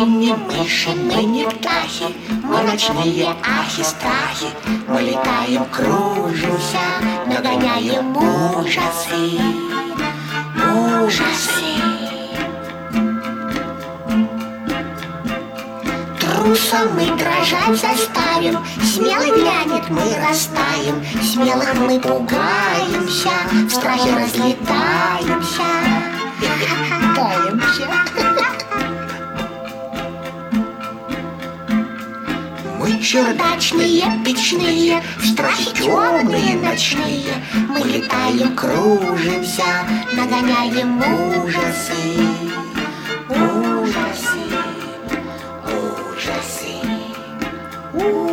не мыши, мы не птахи, мы ночные ахи-страхи. Мы летаем, кружимся, нагоняем ужасы, ужасы. Трусом мы дрожать заставим, смелый глянет, мы растаем. Смелых мы пугаемся, в страхе разлетаемся. Мы чердачные, печные, в страхе темные ночные. Мы летаем, кружимся, нагоняем ужасы, ужасы, ужасы.